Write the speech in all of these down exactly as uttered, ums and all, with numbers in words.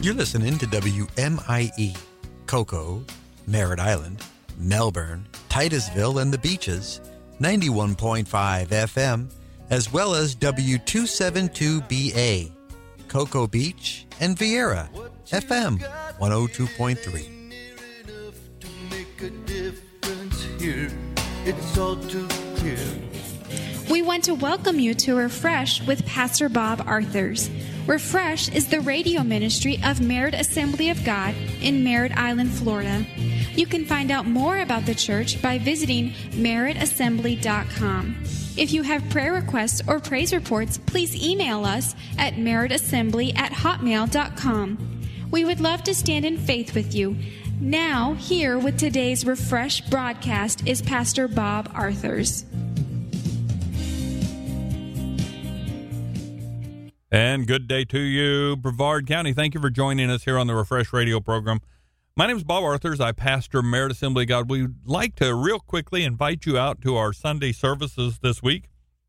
You're listening to W M I E, Cocoa, Merritt Island, Melbourne, Titusville, and the Beaches, ninety-one point five F M, as well as W two seventy-two B A, Cocoa Beach, and Vieira, F M one oh two point three. It's all too clear. We want to welcome you to Refresh with Pastor Bob Arthurs. Refresh is the radio ministry of Merritt Assembly of God in Merritt Island, Florida. You can find out more about the church by visiting merritt assembly dot com. If you have prayer requests or praise reports, please email us at merritt assembly at hotmail dot com. We would love to stand in faith with you. Now, here with today's Refresh broadcast is Pastor Bob Arthurs. And good day to you, Brevard County. Thank you for joining us here on the Refresh Radio program. My name is Bob Arthurs. I pastor Merritt Assembly of God. We'd like to real quickly invite you out to our Sunday services this week.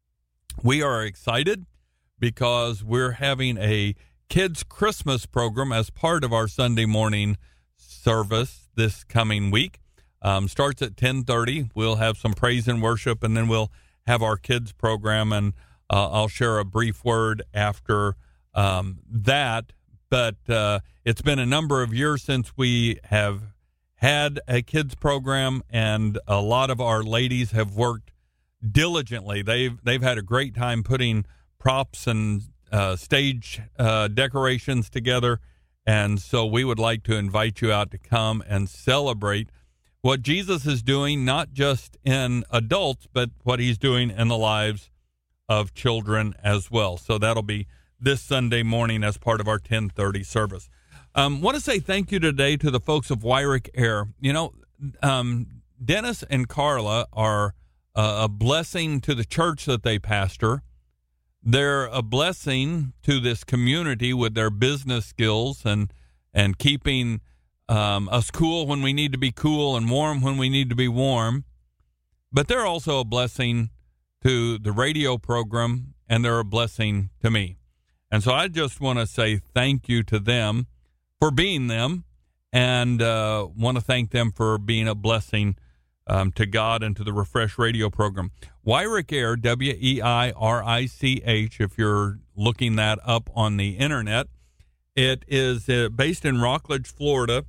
We are excited because we're having a kids' Christmas program as part of our Sunday morning service this coming week. Um, starts at ten thirty. We'll have some praise and worship, and then we'll have our kids program, and uh, I'll share a brief word after um, that. But uh, it's been a number of years since we have had a kids program, and a lot of our ladies have worked diligently. They've they've had a great time putting props and uh, stage uh, decorations together. And so we would like to invite you out to come and celebrate what Jesus is doing, not just in adults, but what he's doing in the lives of children as well. So that'll be this Sunday morning as part of our ten thirty service. I um, want to say thank you today to the folks of Wyrick Air. You know, um, Dennis and Carla are uh, a blessing to the church that they pastor. They're a blessing to this community with their business skills and and keeping um, us cool when we need to be cool and warm when we need to be warm. But they're also a blessing to the radio program, and they're a blessing to me. And so I just want to say thank you to them for being them, and uh, want to thank them for being a blessing um, to God and to the Refresh Radio program. Wyrick Air, W E I R I C H, if you're looking that up on the internet. It is uh, based in Rockledge, Florida,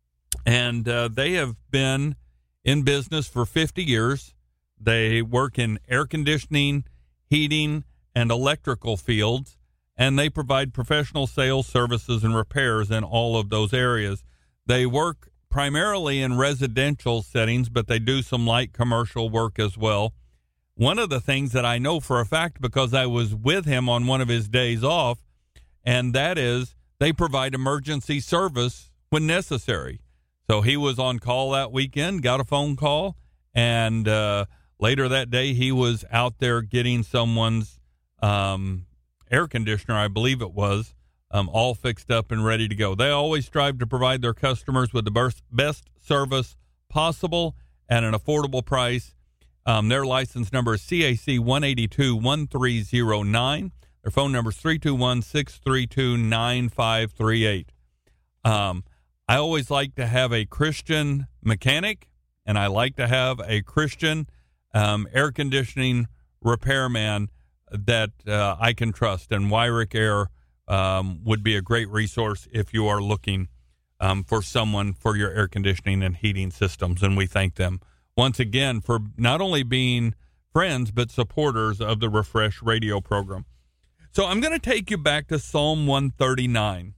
and uh, they have been in business for fifty years. They work in air conditioning, heating, and electrical fields, and they provide professional sales, services, and repairs in all of those areas. They work primarily in residential settings, but they do some light commercial work as well. One of the things that I know for a fact, because I was with him on one of his days off, and that is they provide emergency service when necessary. So he was on call that weekend, got a phone call, and uh, later that day he was out there getting someone's um, air conditioner, I believe it was, um, all fixed up and ready to go. They always strive to provide their customers with the best service possible at an affordable price. Um, their license number is C A C one eight two, one three zero nine. Their phone number is three two one, six three two, nine five three eight. Um, I always like to have a Christian mechanic, and I like to have a Christian um, air conditioning repairman that uh, I can trust. And Wyrick Air um, would be a great resource if you are looking um, for someone for your air conditioning and heating systems. And we thank them once again for not only being friends, but supporters of the Refresh Radio program. So I'm going to take you back to Psalm one thirty-nine.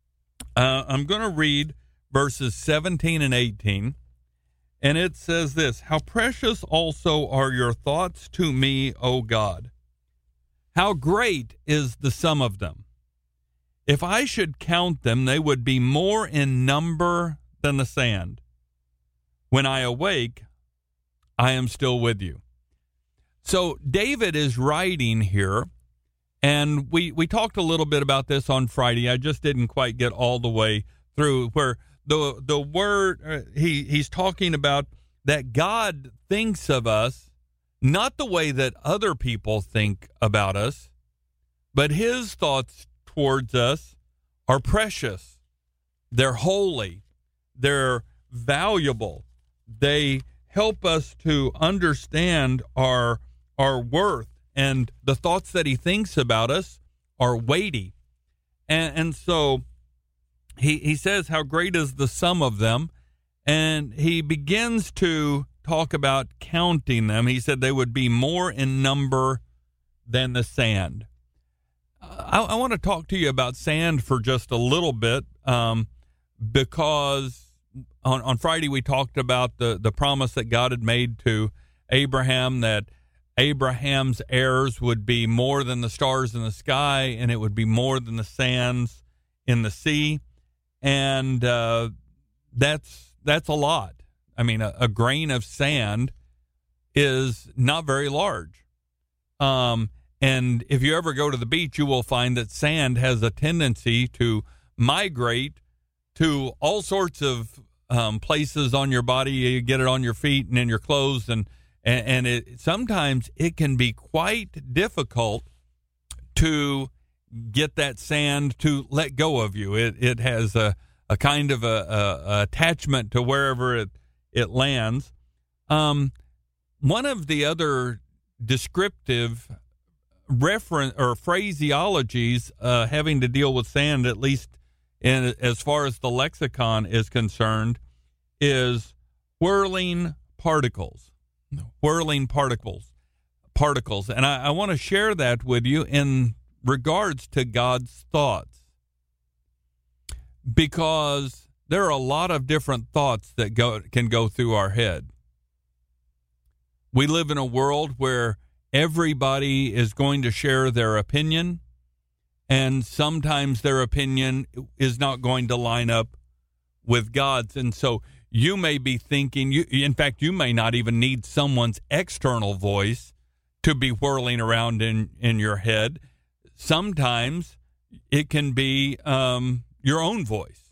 Uh, I'm going to read verses seventeen and eighteen, and it says this: How precious also are your thoughts to me, O God! How great is the sum of them! If I should count them, they would be more in number than the sand. When I awake, I am still with you. So David is writing here, and we, we talked a little bit about this on Friday. I just didn't quite get all the way through where the the word uh, he he's talking about that God thinks of us not the way that other people think about us, but his thoughts towards us are precious. They're holy. They're valuable. They help us to understand our our worth, and the thoughts that he thinks about us are weighty. And, and so he he says, how great is the sum of them? And he begins to talk about counting them. He said they would be more in number than the sand. I, I want to talk to you about sand for just a little bit, um, because on, on Friday we talked about the, the promise that God had made to Abraham, that Abraham's heirs would be more than the stars in the sky, and it would be more than the sands in the sea. And uh, that's that's a lot. I mean, a, a grain of sand is not very large. Um, and if you ever go to the beach, you will find that sand has a tendency to migrate to all sorts of um, places on your body. You get it on your feet and in your clothes, and and, and it sometimes it can be quite difficult to get that sand to let go of you. It it has a, a kind of a, a, a attachment to wherever it it lands. Um, one of the other descriptive reference or phraseologies uh, having to deal with sand, at least in as far as the lexicon is concerned, is whirling particles. Whirling particles. Particles. And I, I want to share that with you in regards to God's thoughts, because there are a lot of different thoughts that go can go through our head. We live in a world where everybody is going to share their opinion, and sometimes their opinion is not going to line up with God's. And so you may be thinking, you, in fact, you may not even need someone's external voice to be whirling around in, in your head. Sometimes it can be um, your own voice,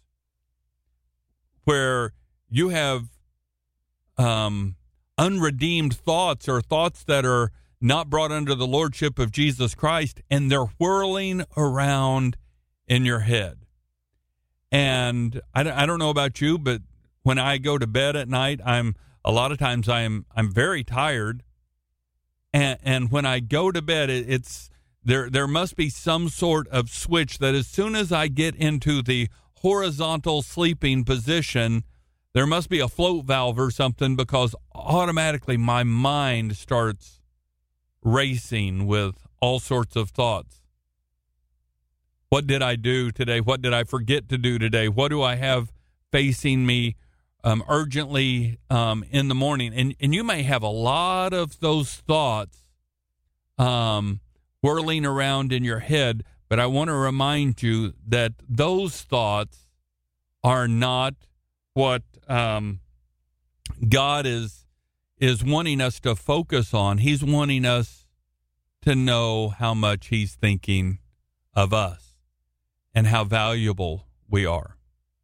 where you have um, unredeemed thoughts or thoughts that are not brought under the lordship of Jesus Christ, and they're whirling around in your head. And I, I don't know about you, but when I go to bed at night, I'm a lot of times I'm I'm very tired, and and when I go to bed, it, it's there there must be some sort of switch that as soon as I get into the horizontal sleeping position, there must be a float valve or something, because automatically my mind starts racing with all sorts of thoughts. What did I do today? What did I forget to do today? What do I have facing me um, urgently um, in the morning? And and you may have a lot of those thoughts um, whirling around in your head, but I want to remind you that those thoughts are not what um, God is is wanting us to focus on. He's wanting us to know how much he's thinking of us and how valuable we are.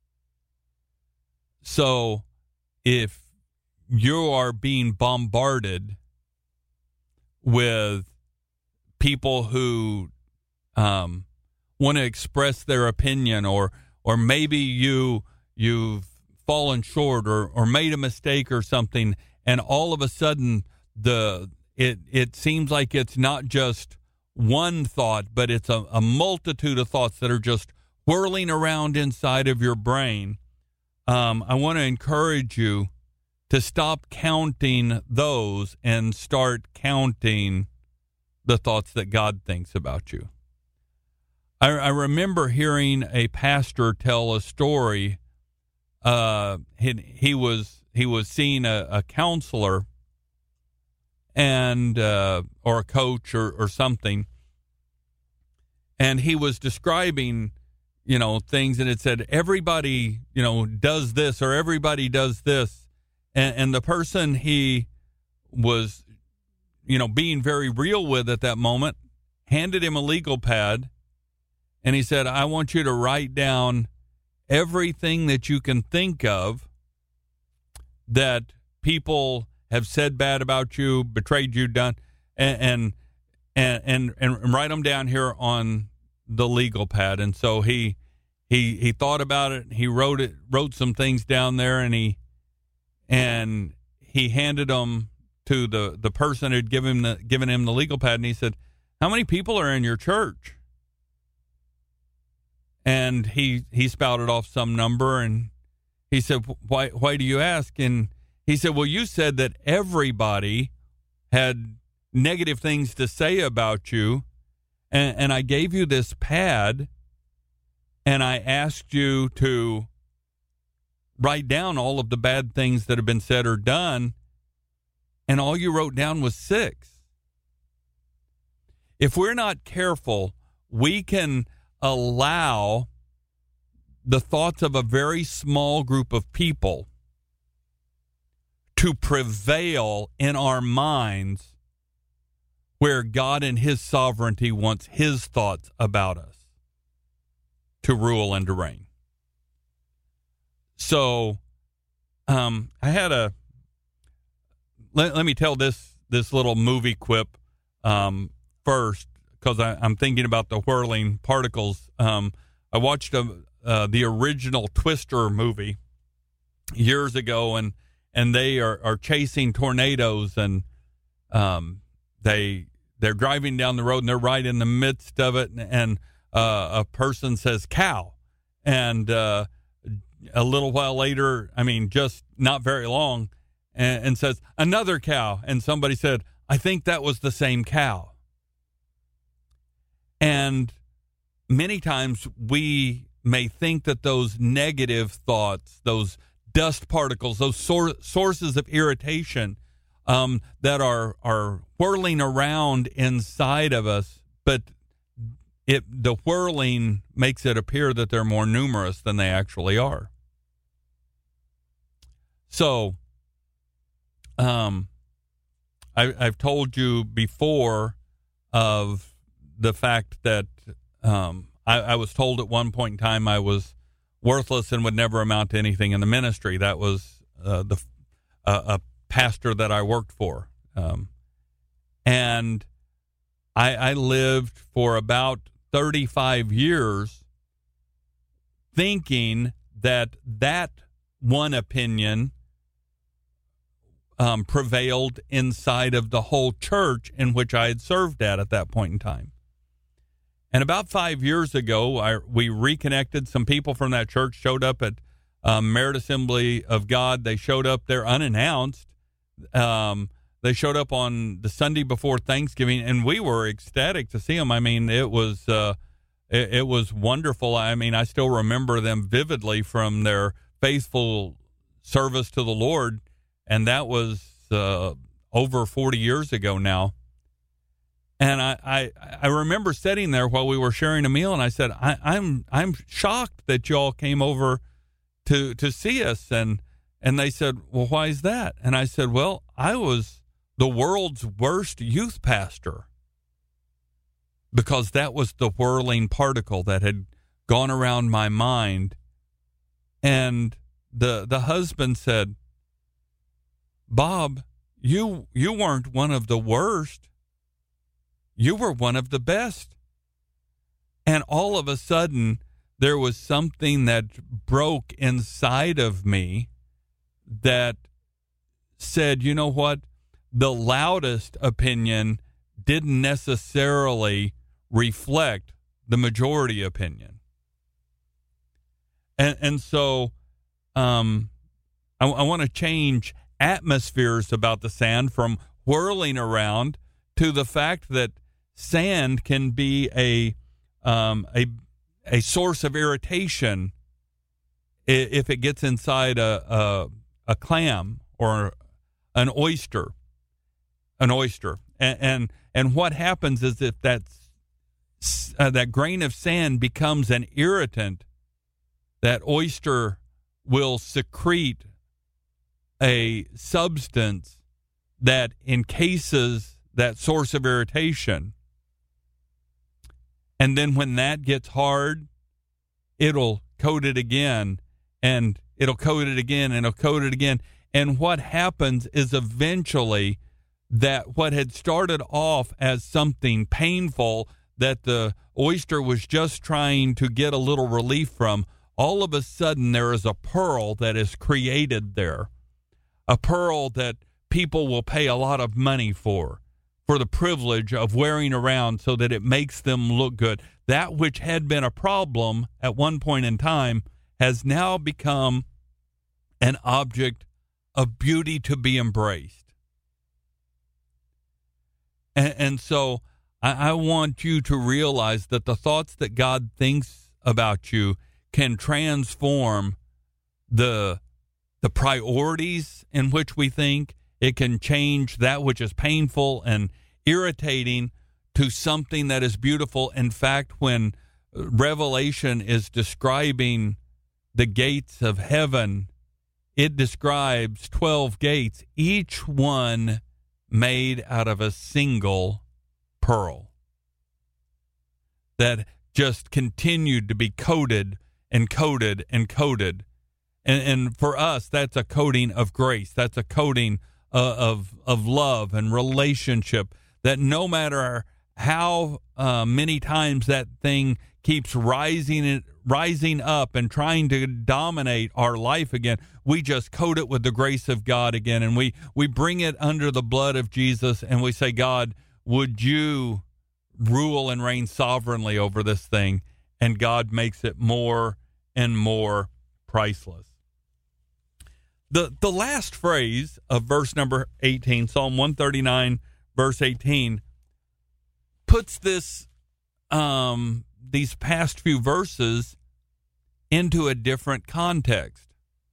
So if you are being bombarded with people who um, want to express their opinion, or or maybe you you've fallen short or, or made a mistake or something, and all of a sudden the it it seems like it's not just one thought, but it's a, a multitude of thoughts that are just whirling around inside of your brain. Um, I want to encourage you to stop counting those and start counting the thoughts that God thinks about you. I, I remember hearing a pastor tell a story. Uh, he, he was he was seeing a, a counselor and uh, or a coach or, or something, and he was describing, you know, things, and it said everybody, you know, does this or everybody does this, and, and the person he was, you know, being very real with at that moment handed him a legal pad, and he said, I want you to write down everything that you can think of that people have said bad about you, betrayed you, done, and and and and, and write them down here on the legal pad. And so he he he thought about it. He wrote it, wrote some things down there, and he and he handed them to the, the person who'd given him the given him the legal pad, and he said, "How many people are in your church?" And he he spouted off some number, and he said, "Why why do you ask?" And he said, "Well, you said that everybody had negative things to say about you, and, and I gave you this pad, and I asked you to write down all of the bad things that have been said or done, and all you wrote down was six." If we're not careful, we can allow the thoughts of a very small group of people to prevail in our minds, where God in his sovereignty wants his thoughts about us to rule and to reign. So um, I had a, let, let me tell this, this little movie quip um, first, because I'm thinking about the whirling particles. Um, I watched a, uh, the original Twister movie years ago, and and they are, are chasing tornadoes, and um, they they're driving down the road, and they're right in the midst of it, and, and uh, a person says "cow," and uh, a little while later, I mean, just not very long, and, and says "another cow," and somebody said, "I think that was the same cow." And many times we may think that those negative thoughts, those dust particles, those sor- sources of irritation um, that are are whirling around inside of us, but it the whirling makes it appear that they're more numerous than they actually are. So, um, I, I've told you before of the fact that um, I, I was told at one point in time I was worthless and would never amount to anything in the ministry. That was uh, the uh, a pastor that I worked for. Um, and I, I lived for about thirty-five years thinking that that one opinion um, prevailed inside of the whole church in which I had served at at that point in time. And about five years ago, I, we reconnected. Some people from that church showed up at um, Merit Assembly of God. They showed up there unannounced. Um, they showed up on the Sunday before Thanksgiving, and we were ecstatic to see them. I mean, it was uh, it, it was wonderful. I mean, I still remember them vividly from their faithful service to the Lord, and that was uh, over forty years ago now. And I, I, I remember sitting there while we were sharing a meal, and I said, I, I'm I'm shocked that y'all came over to to see us. And and they said, well, why is that? And I said, well, I was the world's worst youth pastor, because that was the whirling particle that had gone around my mind. And the the husband said, Bob, you you weren't one of the worst. You were one of the best. And all of a sudden, there was something that broke inside of me that said, you know what? The loudest opinion didn't necessarily reflect the majority opinion. And and so um, I, I want to change atmospheres about the sand from whirling around to the fact that sand can be a um, a a source of irritation if it gets inside a a, a clam or an oyster, an oyster, and and, and what happens is if that uh, that grain of sand becomes an irritant, that oyster will secrete a substance that encases that source of irritation. And then when that gets hard, it'll coat it again, and it'll coat it again, and it'll coat it again. And what happens is eventually that what had started off as something painful that the oyster was just trying to get a little relief from, all of a sudden there is a pearl that is created there, a pearl that people will pay a lot of money for, for the privilege of wearing around so that it makes them look good. That which had been a problem at one point in time has now become an object of beauty to be embraced. And, and so I, I want you to realize that the thoughts that God thinks about you can transform the the priorities in which we think. It can change that which is painful and irritating to something that is beautiful. In fact, when Revelation is describing the gates of heaven, it describes twelve gates, each one made out of a single pearl that just continued to be coated and coated and coated. And, and for us, that's a coating of grace. That's a coating uh, of of love and relationship, that no matter how uh, many times that thing keeps rising rising up and trying to dominate our life again, we just coat it with the grace of God again, and we, we bring it under the blood of Jesus, and we say, God, would you rule and reign sovereignly over this thing? And God makes it more and more priceless. The the last phrase of verse number eighteen, Psalm one thirty-nine, verse eighteen, puts this um, these past few verses into a different context.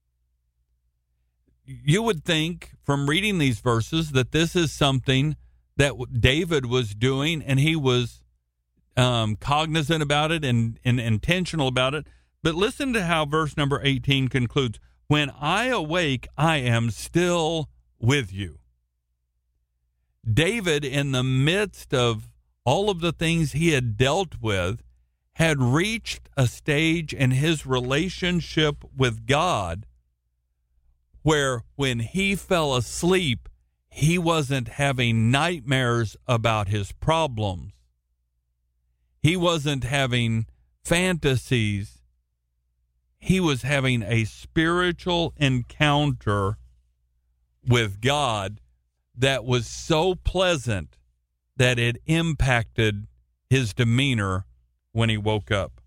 You would think from reading these verses that this is something that David was doing, and he was um, cognizant about it and, and intentional about it. But listen to how verse number eighteen concludes. When I awake, I am still with you. David, in the midst of all of the things he had dealt with, had reached a stage in his relationship with God where when he fell asleep, he wasn't having nightmares about his problems. He wasn't having fantasies. He was having a spiritual encounter with God that was so pleasant that it impacted his demeanor when he woke up.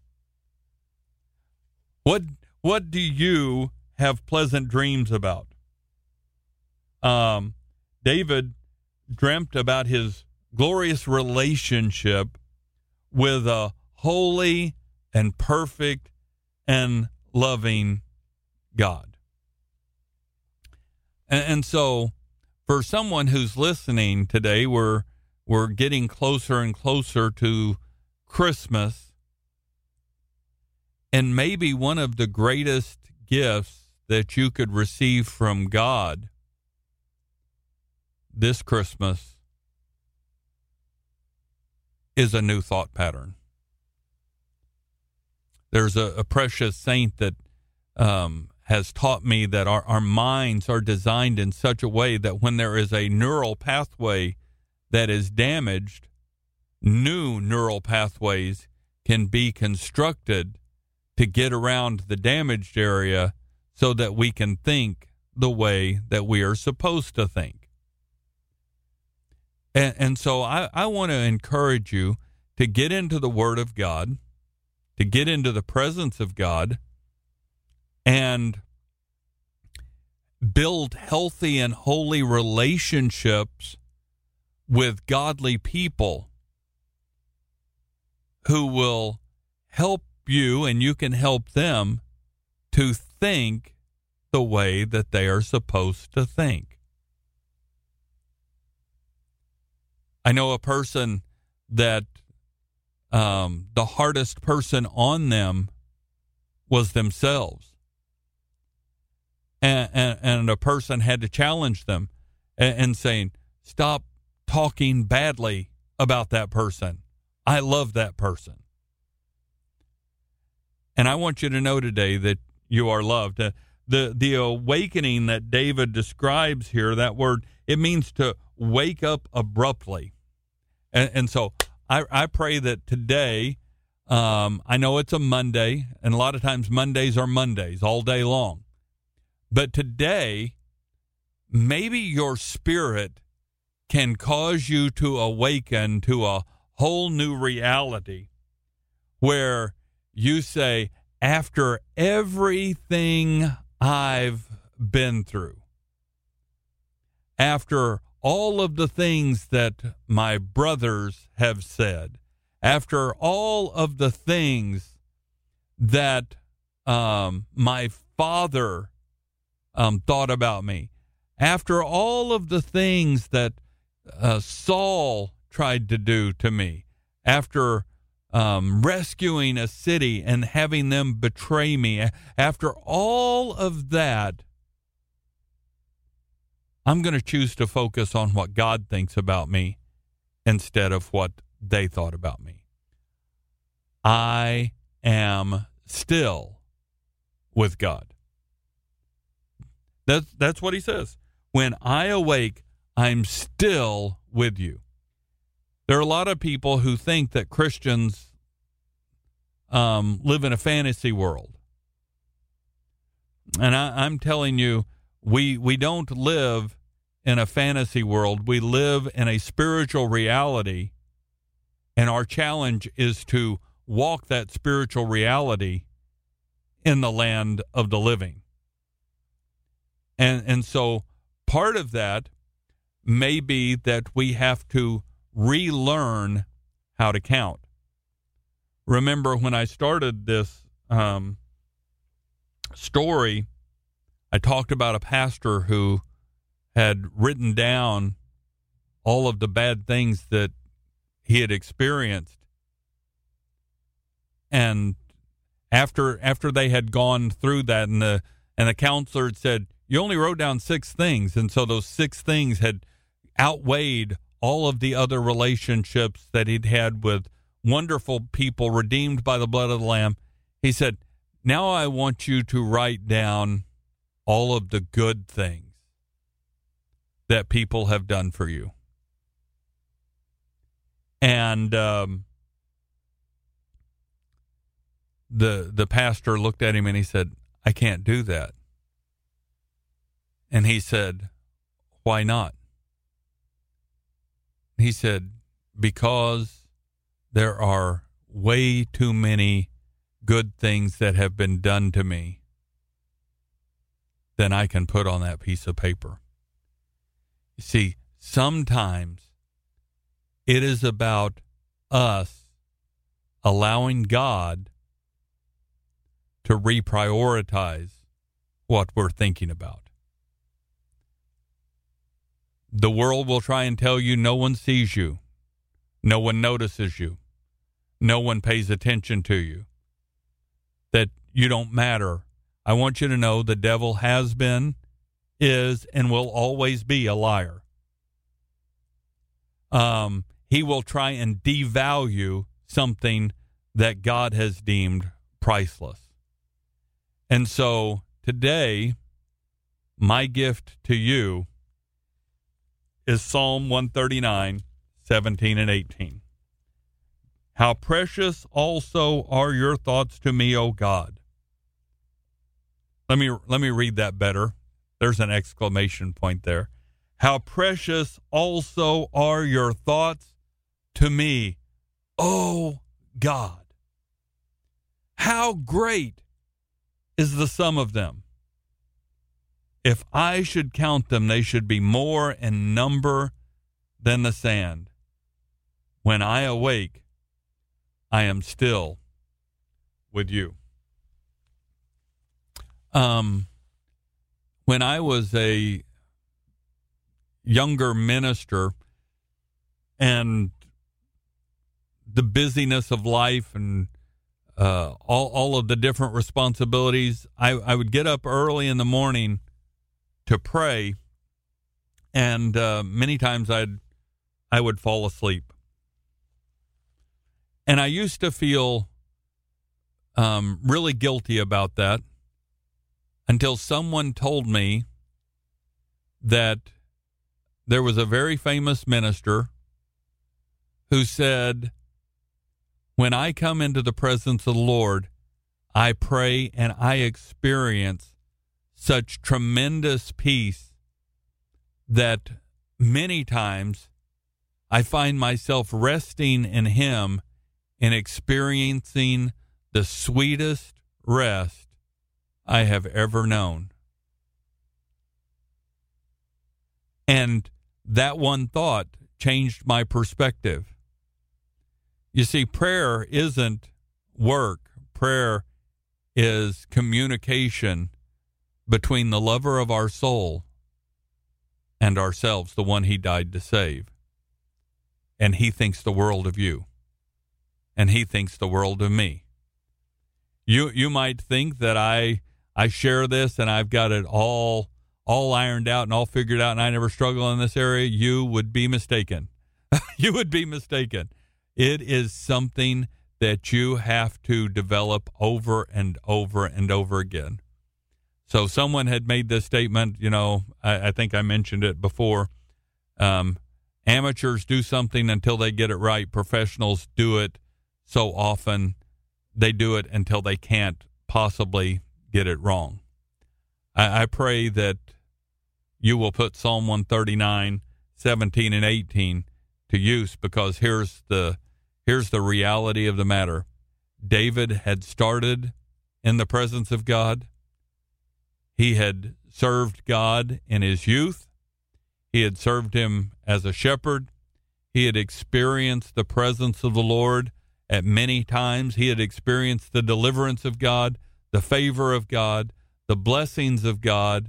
What what do you have pleasant dreams about? Um, David dreamt about his glorious relationship with a holy and perfect and loving God. And, and so for someone who's listening today, we're we're getting closer and closer to Christmas. And maybe one of the greatest gifts that you could receive from God this Christmas is a new thought pattern. There's a, a precious saint that um, has taught me that our, our minds are designed in such a way that when there is a neural pathway that is damaged, new neural pathways can be constructed to get around the damaged area so that we can think the way that we are supposed to think. And, and so I, I want to encourage you to get into the Word of God, to get into the presence of God, and build healthy and holy relationships with godly people who will help you, and you can help them to think the way that they are supposed to think. I know a person that um, the hardest person on them was themselves. And, and, and a person had to challenge them and, and saying, stop talking badly about that person. I love that person. And I want you to know today that you are loved. Uh, the, the awakening that David describes here, that word, it means to wake up abruptly. And, and so I, I pray that today, um, I know it's a Monday, and a lot of times Mondays are Mondays all day long. But today, maybe your spirit can cause you to awaken to a whole new reality where you say, after everything I've been through, after all of the things that my brothers have said, after all of the things that um, my father um, thought about me, after all of the things that uh, Saul tried to do to me, after um, rescuing a city and having them betray me, after all of that, I'm going to choose to focus on what God thinks about me instead of what they thought about me. I am still with God. That's, that's what he says. When I awake, I'm still with you. There are a lot of people who think that Christians um, live in a fantasy world. And I, I'm telling you, we we don't live in a fantasy world. We live in a spiritual reality. And our challenge is to walk that spiritual reality in the land of the living. And and so part of that may be that we have to relearn how to count. Remember when I started this um, story, I talked about a pastor who had written down all of the bad things that he had experienced. And after after they had gone through that, and the and the counselor had said, you only wrote down six things, and so those six things had outweighed all of the other relationships that he'd had with wonderful people redeemed by the blood of the Lamb. He said, now I want you to write down all of the good things that people have done for you. And um, the the pastor looked at him and he said, I can't do that. And he said, why not? He said, because there are way too many good things that have been done to me than I can put on that piece of paper. You see, sometimes it is about us allowing God to reprioritize what we're thinking about. The world will try and tell you no one sees you, no one notices you, no one pays attention to you, that you don't matter. I want you to know the devil has been, is, and will always be a liar. Um, he will try and devalue something that God has deemed priceless. And so today, my gift to you is Psalm one thirty-nine, seventeen and eighteen. How precious also are your thoughts to me, O God. Let me let me read that better. There's an exclamation point there. How precious also are your thoughts to me, O God. How great is the sum of them. If I should count them, they should be more in number than the sand. When I awake, I am still with you. Um, when I was a younger minister and the busyness of life and uh, all all of the different responsibilities, I, I would get up early in the morning to pray, and uh, many times I'd I would fall asleep. And I used to feel um, really guilty about that until someone told me that there was a very famous minister who said When I come into the presence of the Lord, I pray and I experience such tremendous peace that many times I find myself resting in Him and experiencing the sweetest rest I have ever known. And that one thought changed my perspective. You see, prayer isn't work. Prayer is communication between the lover of our soul and ourselves, the one He died to save. And He thinks the world of you. And He thinks the world of me. You you might think that I I share this and I've got it all all ironed out and all figured out and I never struggle in this area. You would be mistaken. You would be mistaken. It is something that you have to develop over and over and over again. So someone had made this statement, you know, I, I think I mentioned it before. Um, amateurs do something until they get it right. Professionals do it so often they do it until they can't possibly get it wrong. I, I pray that you will put Psalm one thirty-nine, seventeen, and eighteen to use, because here's the here's the reality of the matter. David had started in the presence of God. He had served God in his youth. He had served Him as a shepherd. He had experienced the presence of the Lord at many times. He had experienced the deliverance of God, the favor of God, the blessings of God.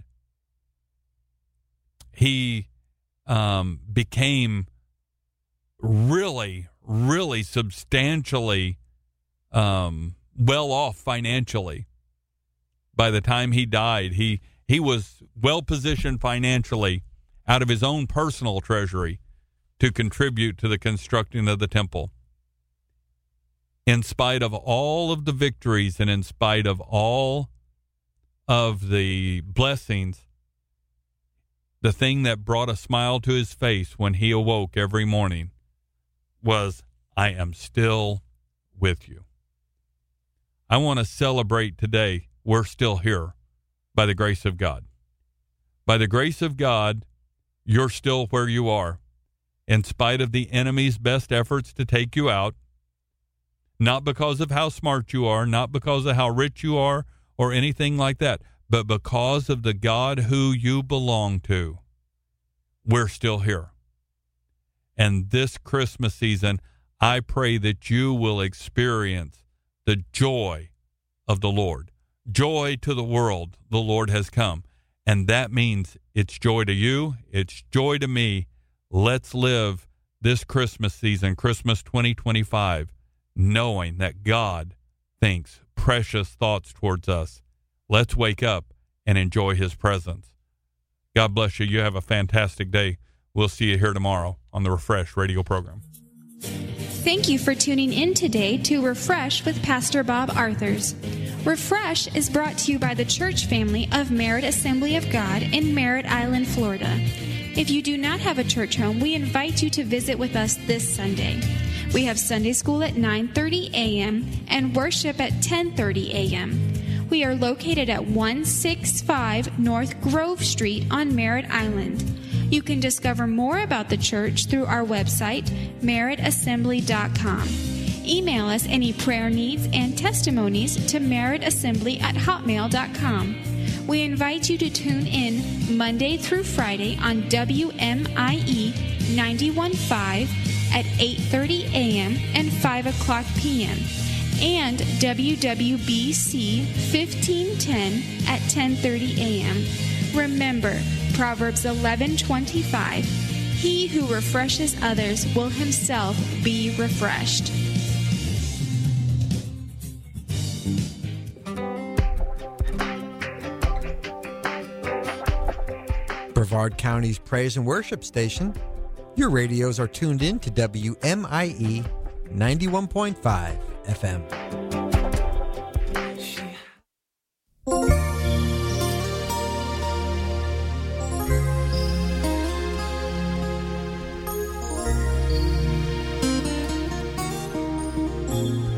He um, became really, really substantially um, well off financially. By the time he died, he he was well positioned financially out of his own personal treasury to contribute to the constructing of the temple. In spite of all of the victories and in spite of all of the blessings, the thing that brought a smile to his face when he awoke every morning was, I am still with you. I want to celebrate today. We're still here by the grace of God. By the grace of God, you're still where you are, in spite of the enemy's best efforts to take you out, not because of how smart you are, not because of how rich you are, or anything like that, but because of the God who you belong to. We're still here. And this Christmas season, I pray that you will experience the joy of the Lord. Joy to the world, the Lord has come. And that means it's joy to you, it's joy to me. Let's live this Christmas season, Christmas twenty twenty-five, knowing that God thinks precious thoughts towards us. Let's wake up and enjoy His presence. God bless you. You have a fantastic day. We'll see you here tomorrow on the Refresh radio program. Thank you for tuning in today to Refresh with Pastor Bob Arthurs. Refresh is brought to you by the church family of Merritt Assembly of God in Merritt Island, Florida. If you do not have a church home, we invite you to visit with us this Sunday. We have Sunday school at nine thirty a.m. and worship at ten thirty a.m. We are located at one sixty-five North Grove Street on Merritt Island. You can discover more about the church through our website, merritt assembly dot com. Email us any prayer needs and testimonies to merrittassembly at hotmail dot com. We invite you to tune in Monday through Friday on W M I E ninety-one point five at eight thirty a.m. and five o'clock p.m. and W W B C fifteen ten at ten thirty a.m. Remember, Proverbs eleven twenty-five, he who refreshes others will himself be refreshed. Brevard County's praise and worship station. Your radios are tuned in to W M I E ninety-one point five F M.